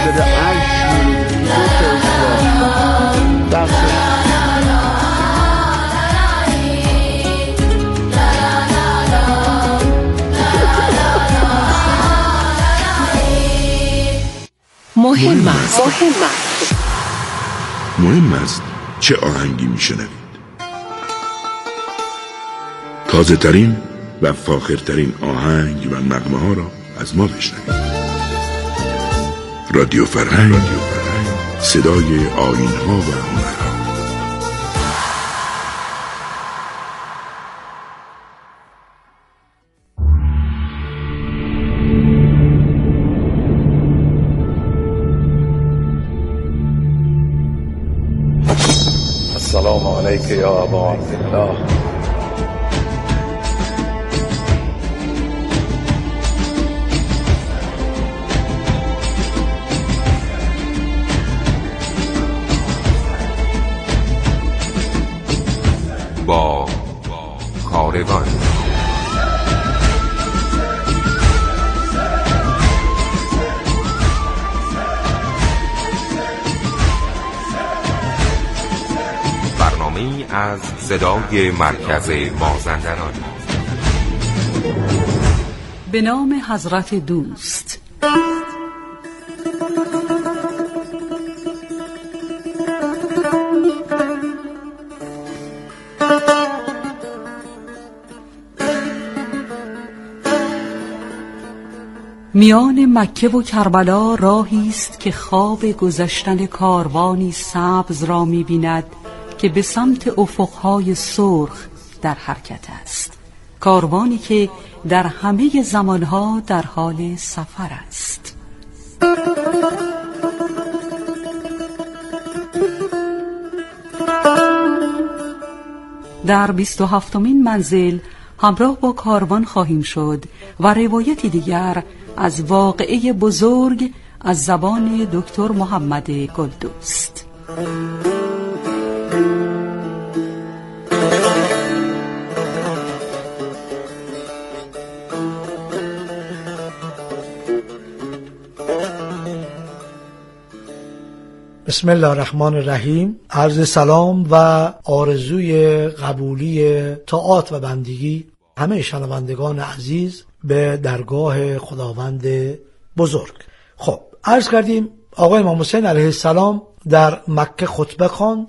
داره عجل دست مهم است چه آهنگی میشنوید. تازه ترین و فاخرترین آهنگ و نغمه ها را از ما بشنوید. رادیو فرهنگ، صدای آیین ها و هنرها. السلام علیک یا ابا عبدالله. با کاروان برنامه‌ای از صدای مرکز مازندران. به نام حضرت دوست. میان مکه و کربلا راهی است که خواب گذشتن کاروانی سبز را می‌بیند که به سمت افقهای سرخ در حرکت است. کاروانی که در همه زمانها در حال سفر است. در 27مین منزل همراه با کاروان خواهیم شد و روایتی دیگر از واقعه بزرگ از زبان دکتر محمد گلدوست. بسم الله الرحمن الرحیم. عرض سلام و آرزوی قبولی طاعات و بندگی همه شنوندگان عزیز به درگاه خداوند بزرگ. خب عرض کردیم آقای امام حسین علیه السلام در مکه خطبه خواند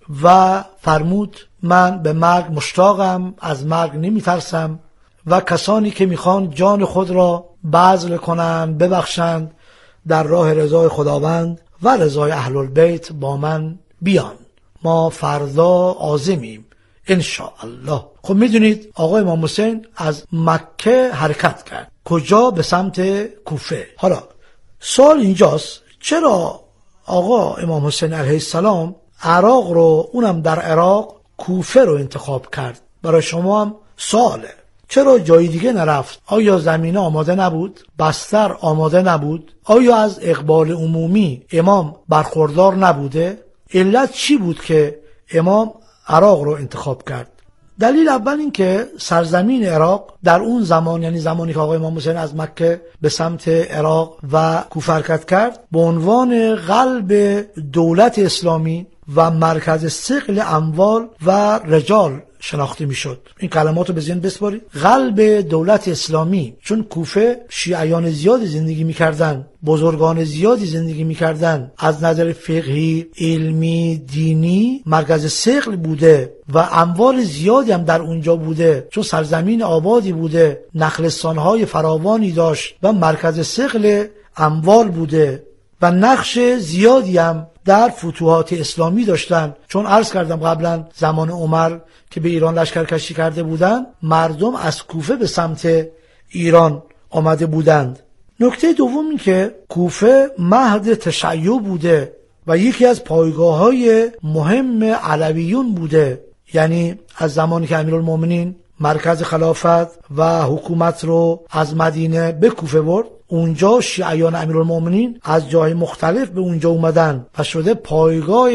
و فرمود من به مرگ مشتاقم، از مرگ نمیترسم و کسانی که میخوان جان خود را بذل کنند ببخشند در راه رضای خداوند و رضای اهل البیت با من بیان، ما فردا عازمیم انشاءالله. خب میدونید آقای امام حسین از مکه حرکت کرد. کجا؟ به سمت کوفه. حالا سوال اینجاست چرا آقا امام حسین علیه السلام عراق رو، اونم در عراق، کوفه رو انتخاب کرد؟ برای شما هم سواله. چرا جای دیگه نرفت؟ آیا زمینه آماده نبود؟ بستر آماده نبود؟ آیا از اقبال عمومی امام برخوردار نبوده؟ علت چی بود که امام عراق رو انتخاب کرد؟ دلیل اول این که سرزمین عراق در اون زمان، یعنی زمانی که آقای امام حسین از مکه به سمت عراق و کوفه حرکت کرد، به عنوان قلب دولت اسلامی و مرکز ثقل اموال و رجال شناخته میشد. این کلمات رو به ذهن بسپارید. قلب دولت اسلامی، چون کوفه شیعیان زیادی زندگی میکردن، بزرگان زیادی زندگی میکردن، از نظر فقهی، علمی، دینی مرکز ثقل بوده و اموال زیادی هم در اونجا بوده، چون سرزمین آبادی بوده، نخلستانهای فراوانی داشت و مرکز ثقل اموال بوده و نقش زیادی هم در فتوحات اسلامی داشتن. چون عرض کردم قبلا زمان عمر که به ایران لشکرکشی کرده بودند، مردم از کوفه به سمت ایران آمده بودند. نکته دوم این که کوفه مهد تشیع بوده و یکی از پایگاه‌های مهم علویون بوده، یعنی از زمانی که امیرالمومنین مرکز خلافت و حکومت رو از مدینه به کوفه برد، اونجا شیعیان امیرالمومنین از جای مختلف به اونجا اومدن و شده پایگاه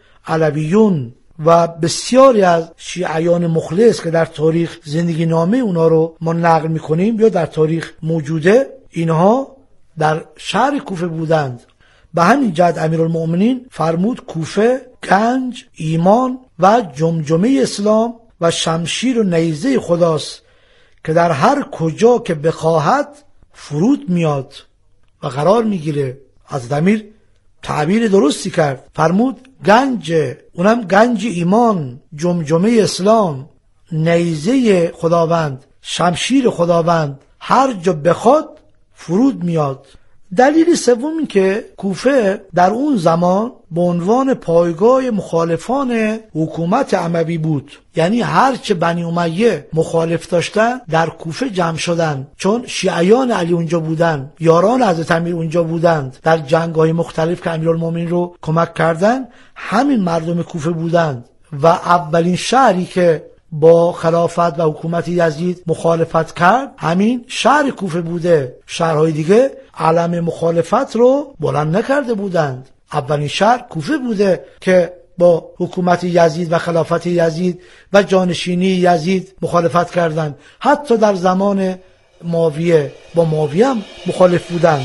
علویون و بسیاری از شیعیان مخلص که در تاریخ زندگی نامه اونا رو ما نقل میکنیم یا در تاریخ موجوده، اینها در شهر کوفه بودند. به همین جهت امیرالمؤمنین فرمود کوفه گنج، ایمان و جمجمه اسلام و شمشیر و نیزه خداست که در هر کجا که بخواهد فرود میاد و قرار میگیره. حضرت امیر تعبیر درستی کرد، فرمود گنج، اونم گنج ایمان، جمجمه اسلام، نیزه خداوند، شمشیر خداوند، هر جا بخواد فرود میاد. دلیل سوم این که کوفه در اون زمان به عنوان پایگاه مخالفان حکومت اموی بود، یعنی هرچه بنی امیه مخالف داشتن در کوفه جمع شدن، چون شیعیان علی اونجا بودن، یاران حضرت امیر اونجا بودند، در جنگ‌های مختلف که امیرالمومنین رو کمک کردن همین مردم کوفه بودند و اولین شهری که با خلافت و حکومت یزید مخالفت کرد همین شهر کوفه بوده. شهرهای دیگه علم مخالفت رو بلند نکرده بودند. اولین شهر کوفه بوده که با حکومت یزید و خلافت یزید و جانشینی یزید مخالفت کردند. حتی در زمان معاویه با معاویه هم مخالف بودند.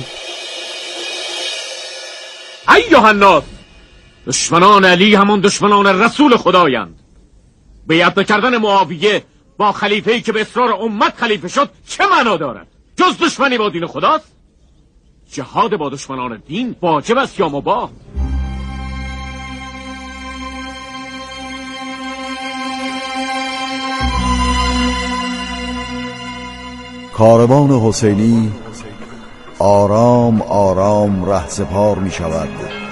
ایها الناس، دشمنان علی همان دشمنان رسول خدایند. بیعت کردن معاویه با خلیفه‌ای که به اصرار امت خلیفه شد چه معنا دارد؟ جز دشمنی با دین خداست؟ جهاد با دشمنان دین واجب است یا مباح؟ کاروان حسینی آرام آرام رهسپار می شود.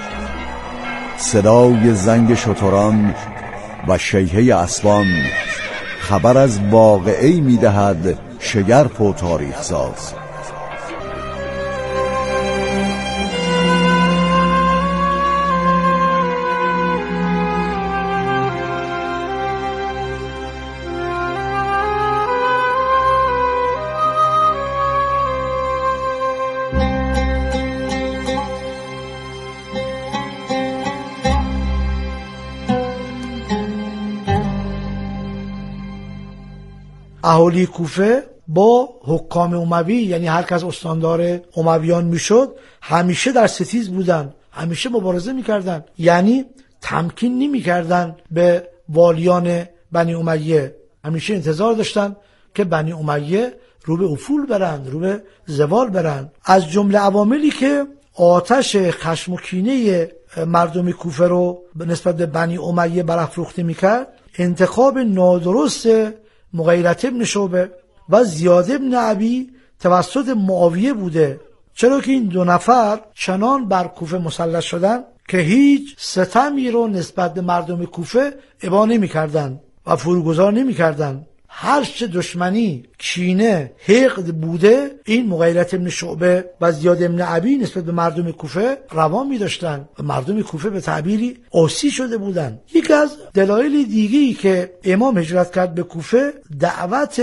صدای زنگ شتران و شیهه اسبان خبر از واقعه‌ای می دهد شگرف و تاریخ ساز. اهالی کوفه با حکام اموی، یعنی هر کس استاندار امویان میشد، همیشه در ستیز بودن، همیشه مبارزه میکردن، یعنی تمکین نمیکردن به والیان بنی امیه. همیشه انتظار داشتن که بنی امیه رو به افول برند، رو به زوال برند. از جمله عواملی که آتش خشم و کینه مردم کوفه رو نسبت به بنی امیه برافروخته میکرد انتخاب نادرست مغیرة ابن شعبه و زیاد ابن ابی توسط معاویه بوده، چرا که این دو نفر چنان بر کوفه مسلط شدن که هیچ ستمی رو نسبت به مردم کوفه ابا نمی کردن و فروگذار نمی کردن. هر چه دشمنی، کینه، حقد بوده این مغیرة ابن شعبه و زیاد ابن ابی نسبت به مردم کوفه روان می داشتن و مردم کوفه به تعبیری عاصی شده بودن. یکی از دلایل دیگه‌ای که امام هجرت کرد به کوفه دعوت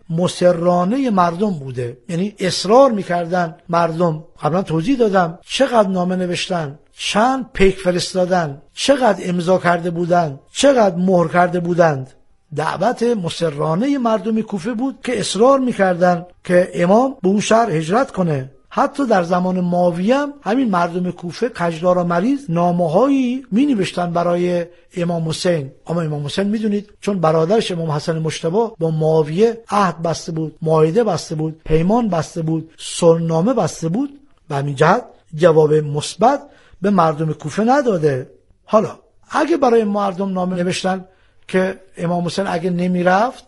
مسررانه مردم بوده، یعنی اصرار می‌کردن مردم. قبلا توضیح دادم چقدر نامه نوشتن، چند پیک فرستادن، چقدر امضا کرده بودند، چقدر مهر کرده بودند. دعوت مسررانه مردم کوفه بود که اصرار میکردن که امام به اون شهر هجرت کنه. حتی در زمان معاویه هم همین مردم کوفه کجدار و مریض نامه‌هایی می‌نوشتن برای امام حسین. اما امام حسین میدونید چون برادرش امام حسن مجتبی با معاویه عهد بسته بود، معاهده بسته بود، پیمان بسته بود، صلحنامه بسته بود، به همین جهت جواب مثبت به مردم کوفه نداده. حالا اگه برای مردم نامه نوشتن که امام حسین اگه نمیرفت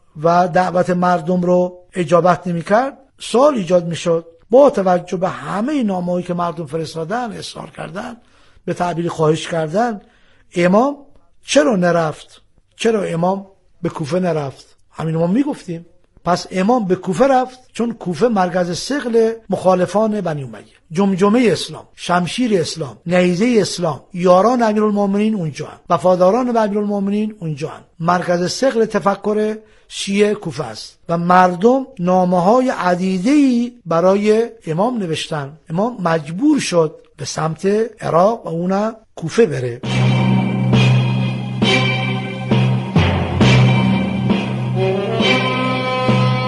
و دعوت مردم رو اجابت نمیکرد، سوال ایجاد میشد با توجه به همه نامه‌هایی که مردم فرستادن، اصرار کردن، به تعبیر خواهش کردن، امام چرا نرفت؟ چرا امام به کوفه نرفت؟ همین ما میگفتیم. پس امام به کوفه رفت چون کوفه مرکز ثقل مخالفان بنی امیه، جمجمه اسلام، شمشیر اسلام، نیزه اسلام، یاران امیرالمومنین اونجا هن، وفاداران امیرالمومنین اونجا هن. مرکز ثقل تفکر شیعه کوفه است و مردم نامه‌های عدیده‌ای برای امام نوشتن. امام مجبور شد به سمت عراق و اونم کوفه بره.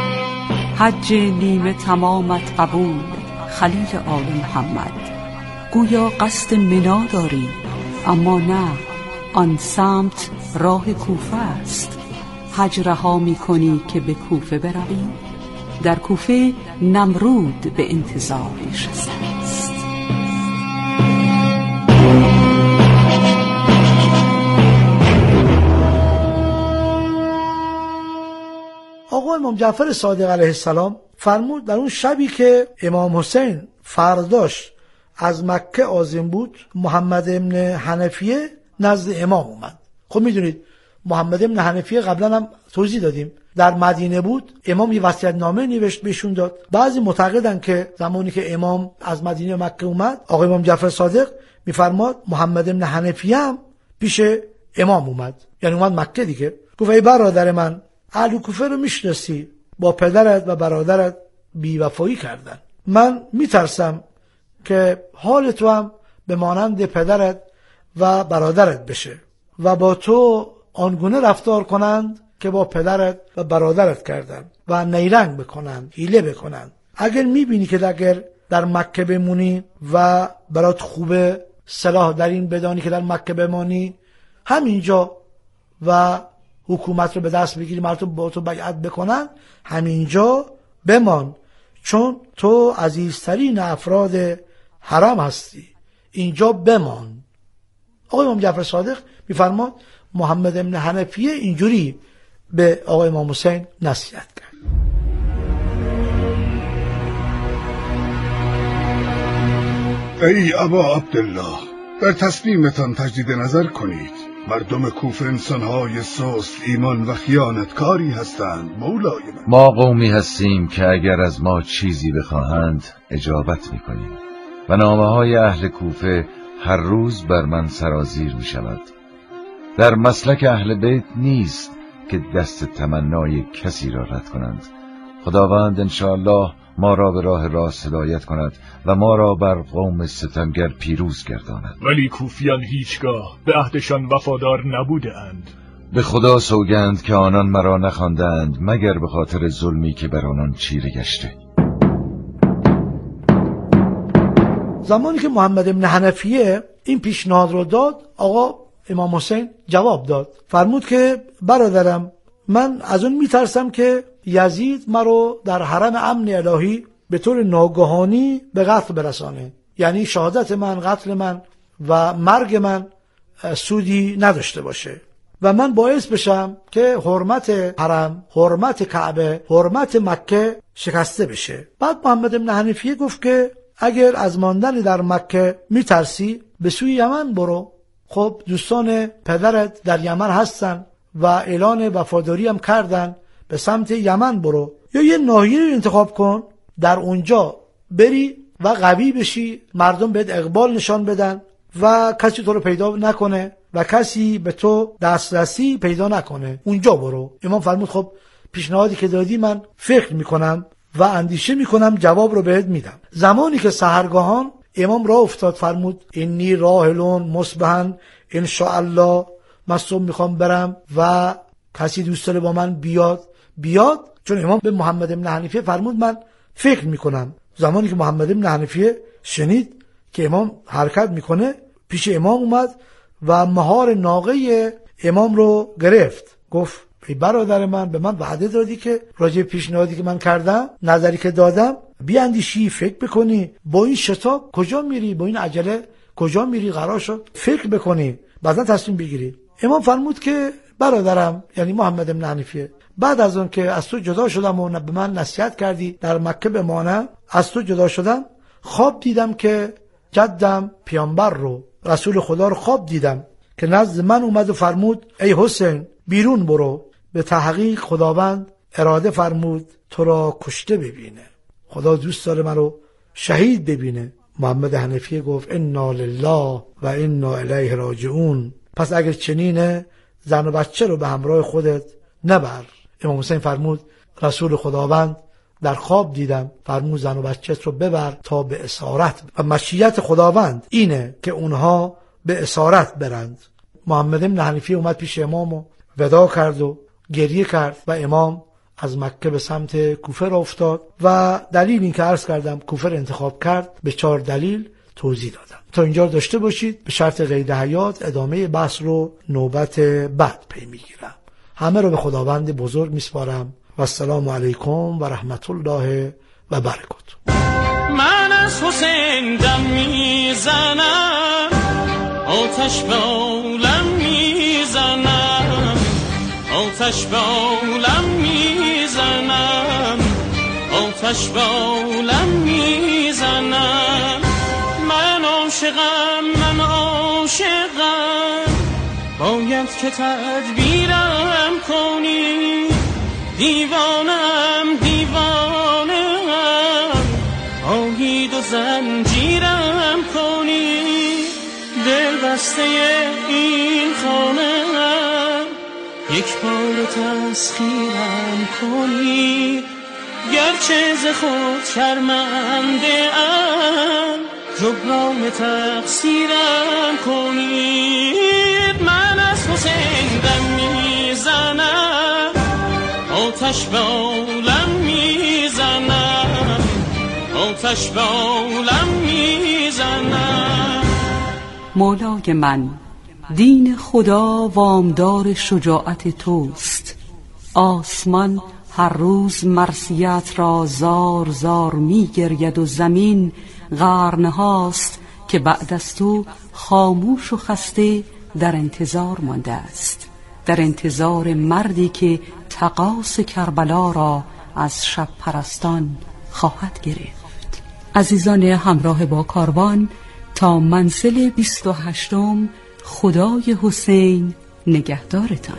حج نیمه تمامت قبول خلیل آل محمد، گویا قصد منا داری، اما نه، آن سمت راه کوفه است. حج رها می‌کنی که به کوفه بروی؟ در کوفه نمرود به انتظار نشسته است. آقا امام جعفر صادق علیه السلام فرمود در اون شبی که امام حسین فرداش از مکه عازم بود، محمد ابن حنفیه نزد امام اومد. خب میدونید محمد ابن حنفیه قبلا هم توضیح دادیم در مدینه بود، امام یه وصیت‌نامه نوشت بهشون داد. بعضی معتقدن که زمانی که امام از مدینه مکه اومد، آقا امام جعفر صادق میفرماد محمد ابن حنفیه هم پیش امام اومد، یعنی اومد مکه دیگه. گفت ای برادر من، اهل کوفه رو میشناسی، با پدرت و برادرت بی‌وفایی کردن. من میترسم که حال تو هم به مانند پدرت و برادرت بشه و با تو آنگونه رفتار کنند که با پدرت و برادرت کردن و نیرنگ بکنند، حیله بکنند. اگر میبینی که اگر در مکه بمونی و برات خوبه، صلاح در این بدانی که در مکه بمانی، همینجا و حکومت رو به دست بگیری، مردم با تو بیعت بکنن، همینجا بمان، چون تو عزیزترین افراد حرم هستی، اینجا بمان. آقای امام جعفر صادق میفرماد محمد ابن حنفیه اینجوری به آقای امام حسین نصیحت کرد. ای ابا عبدالله، در تصمیمتان تجدید نظر کنید. مردم کوفه انسانهای سست ایمان و خیانتکاری هستند مولای من. ما قومی هستیم که اگر از ما چیزی بخواهند اجابت میکنیم و نامه های اهل کوفه هر روز بر من سرازیر میشود. در مسلک اهل بیت نیست که دست تمنای کسی را رد کنند. خداوند انشاءالله ما را به راه راست هدایت کند و ما را بر قوم ستمگر پیروز گرداند. ولی کوفیان هیچگاه به عهدشان وفادار نبوده اند. به خدا سوگند که آنان مرا نخواندند مگر به خاطر ظلمی که بر آنان چیره گشته. زمانی که محمد ابن حنفیه این پیشنهاد رو داد، آقا امام حسین جواب داد، فرمود که برادرم، من از اون میترسم که یزید مرا در حرم امن الهی به طور ناگهانی به قتل برسانه، یعنی شهادت من، قتل من و مرگ من سودی نداشته باشه و من باعث بشم که حرمت حرم، حرمت کعبه، حرمت مکه شکسته بشه. بعد محمد ابن حنفیه گفت که اگر از ماندن در مکه میترسی به سوی یمن برو. خب دوستان پدرت در یمن هستن و اعلان وفاداری هم کردن، به سمت یمن برو، یا یه ناحیه رو انتخاب کن در اونجا بری و قوی بشی، مردم بهت اقبال نشان بدن و کسی تو رو پیدا نکنه و کسی به تو دسترسی پیدا نکنه، اونجا برو. امام فرمود خب پیشنهادی که دادی من فکر میکنم و اندیشه میکنم، جواب رو بهت میدم. زمانی که سحرگاهان امام راه افتاد، فرمود انی راحلون مصبحا ان شاء الله، من صبح میخوام برم و کسی دوست داره با من بیاد. چون امام به محمد ابن حنیفه فرمود من فکر میکنم. زمانی که محمد ابن حنیفه شنید که امام حرکت میکنه، پیش امام اومد و مهار ناقه امام رو گرفت. گفت ای برادر من، به من وعده دادی که راجع پیشنهادی که من کردم، نظری که دادم، بیاندیشی، فکر بکنی، با این شتاب کجا میری، با این عجله کجا میری، قرار شد فکر بکنی بعدا تصمیم بگیری. امام فرمود که برادرم، یعنی محمد ابن حنیفه، بعد از اون که از تو جدا شدم و به من نصیحت کردی در مکه بمانم، از تو جدا شدم، خواب دیدم که جدم پیامبر رو، رسول خدا رو خواب دیدم که نزد من اومد و فرمود ای حسین بیرون برو، به تحقیق خداوند اراده فرمود تو را کشته ببینه، خدا دوست داره من رو شهید ببینه. محمد حنیفی گفت انا لله و انا الیه راجعون، پس اگر چنینه زن و بچه رو به همراه خودت نبر. امام حسین فرمود رسول خداوند در خواب دیدم، فرمود زن و بچه رو ببر تا به اسارت، و مشیت خداوند اینه که اونها به اسارت برند. محمد ابن حنیفی اومد پیش امام و ودا کرد و گریه کرد و امام از مکه به سمت کوفه را افتاد و دلیل این که عرض کردم کوفه را انتخاب کرد به 4 دلیل. توضیح دادم. تا اینجا داشته باشید. به شرط قید حیات ادامه بحث رو نوبت بعد پی میگیرم. همه رو به خداوند بزرگ میسپارم و السلام علیکم و رحمت الله و برکاته. من از حسین دم میزنم، آتش به عالم میزنم، آتش به عالم میزنم، آتش به عالم میزنم. من عاشقم، من عاشقم، باید که تدبیرم کنی. دیوانم دیوانم، آهید و زنجیرم کنی. دل بسته این خانم، یک بار تسخیرم کنی. گرچه ز خود شرمنده ام، جبران تقصیرم کنید. من از حسین دم میزنم، آتش به عالم میزنم، آتش به عالم میزنم. مولای من، دین خدا وامدار شجاعت توست. آسمان هر روز مرثیت را زار زار می گرید و زمین قرنهاست که بعد از تو خاموش و خسته در انتظار مانده است، در انتظار مردی که تقاص کربلا را از شب پرستان خواهد گرفت. عزیزان همراه با کاروان، تا منزل 28م خدای حسین نگهدارتان.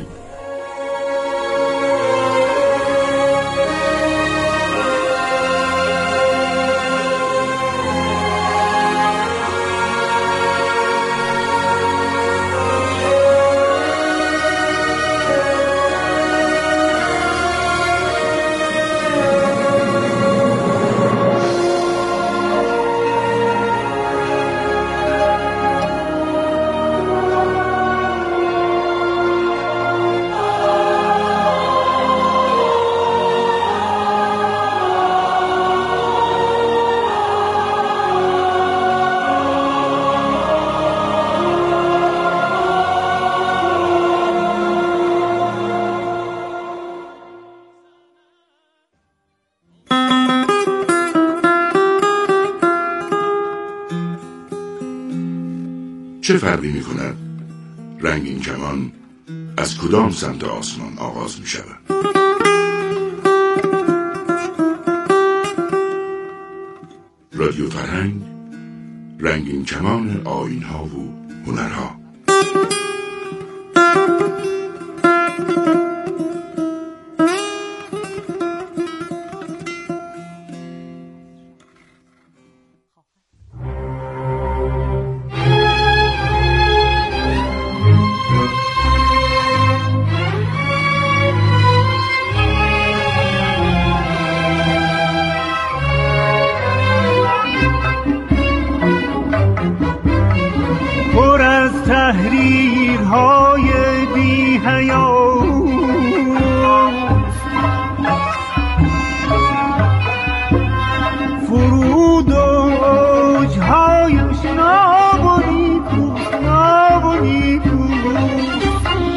چه فرقی می کند رنگین کمان از کدام سمت آسمان آغاز می شود؟ رادیو فرهنگ، رنگین کمان آیین‌ها و هنرها. تحریرهای بی حیات، فرود و اوجهایش ناب و نیکوست، ناب و نیکوست.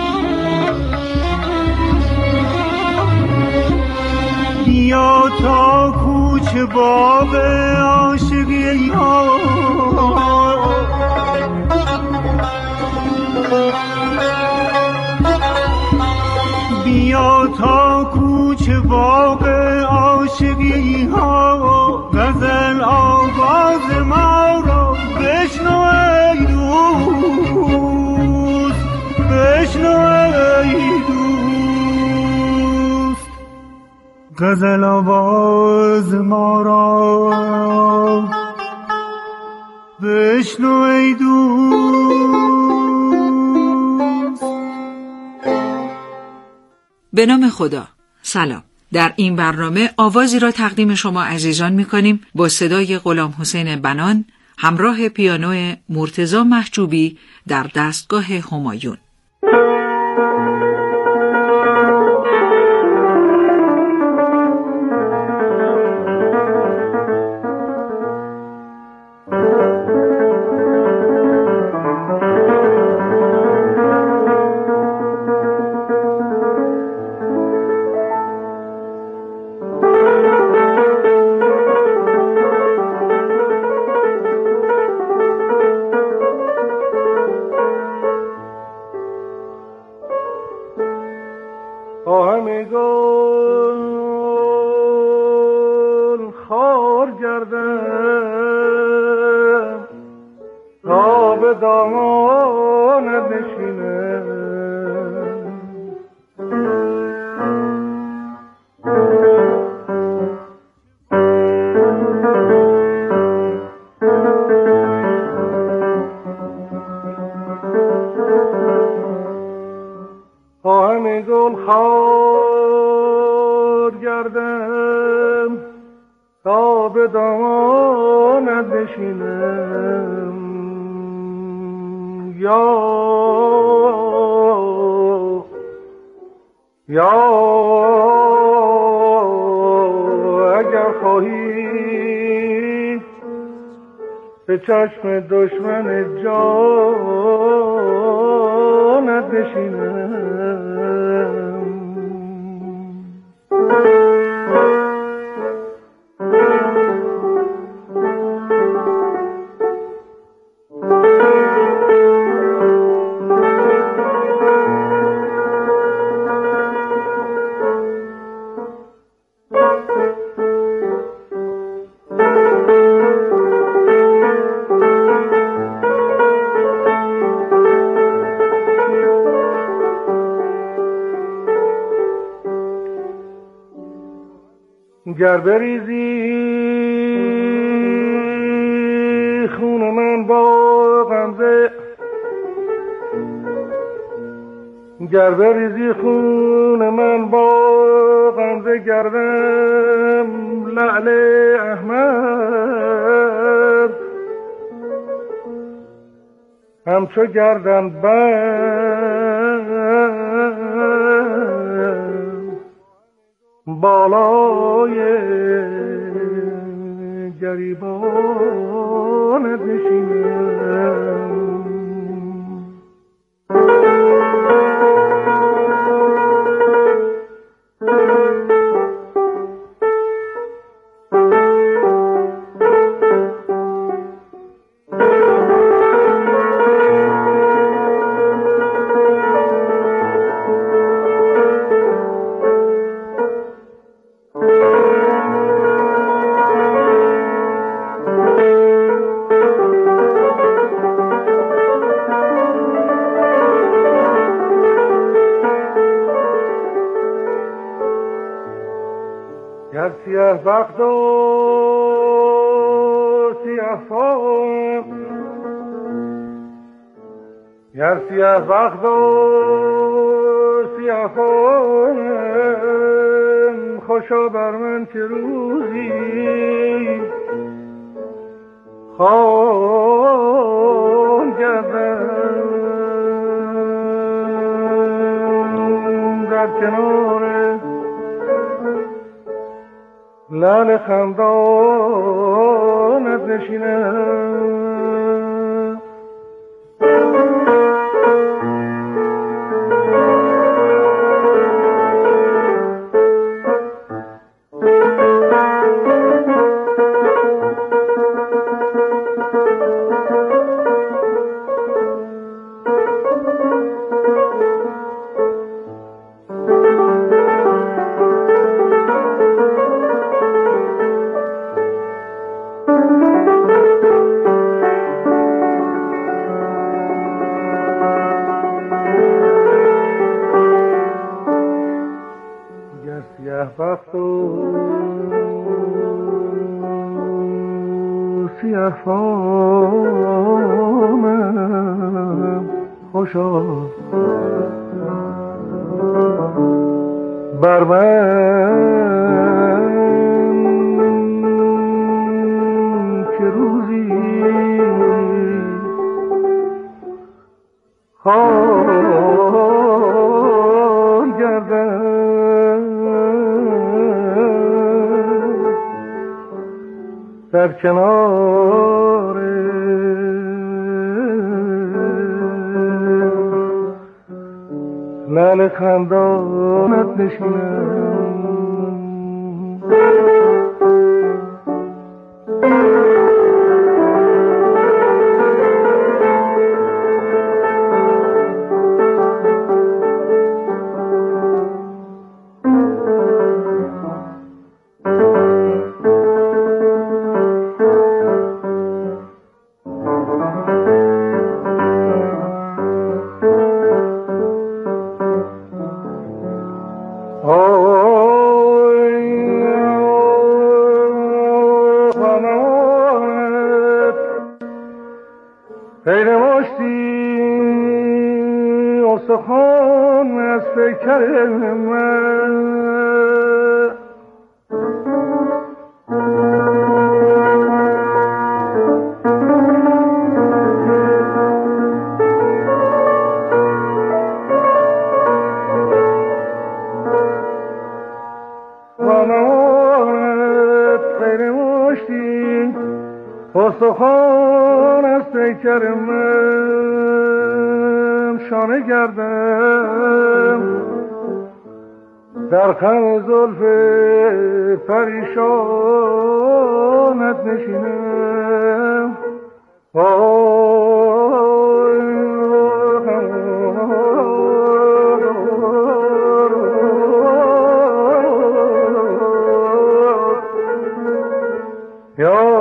بیا تا کوچه باغ عاشقی ها، بیا تا کوچه باغ عاشقی ها، غزل آواز ما را بشنو ای دوست، بشنو ای دوست. غزل آواز ما را بشنو ای دوست. به نام خدا. سلام. در این برنامه آوازی را تقدیم شما عزیزان می‌کنیم با صدای غلام حسین بنان همراه پیانو مرتضی محجوبی در دستگاه همایون. خار گردم تا به دامانت نشینم. خواهم گل خار گردم تا به دامانت نشینم. یا اگر خواهی به چشم دشمن جانت نشینم. گر بریزی خون من با غمزه، گر بریزی خون من با غمزه، گردم لعل احمد همچو گردن بند بالای گریبانت نشینم. گر سیه بخت و سیه فام، گر سیه بخت و سیه فام، خوشا بر من که روزی خان گردم در کنار لعل خندانت نشینم. بخت و سیه فامم، خوشا بر من که روزی خان گردم در کنار لعل خندانت نشینم. غیر مشتی استخوان از پیکر من استخوان از پیکر من شانه گردم در خم زلف پریشانت نشینم یا